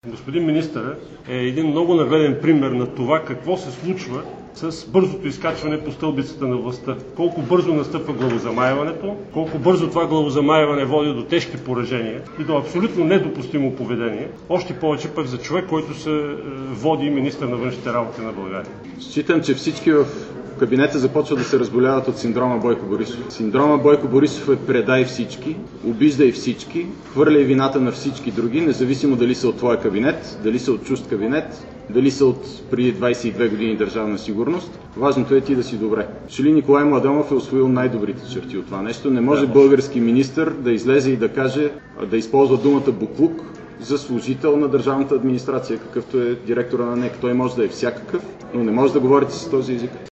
Господин министърът е един много нагледен пример на това какво се случва с бързото изкачване по стълбицата на властта. Колко бързо настъпва главозамайването, колко бързо това главозамайване води до тежки поражения и до абсолютно недопустимо поведение, още повече пък за човек, който се води министър на външните работи на България. Считам, че всички в кабинета започват да се разболяват от синдрома Бойко Борисов. Синдрома Бойко Борисов е предай всички, обиждай всички, хвърляй вината на всички други, независимо дали са от твоя кабинет, дали са от чужд кабинет, дали са от преди 22 години държавна сигурност. Важното е ти да си добре. Че Николай Младенов е усвоил най-добрите черти от това нещо. Не може български министър да излезе и да каже, да използва думата буклук за служител на държавната администрация, какъвто е директора на НЕК. Той може да е всякакъв, но не може да говорите с този език.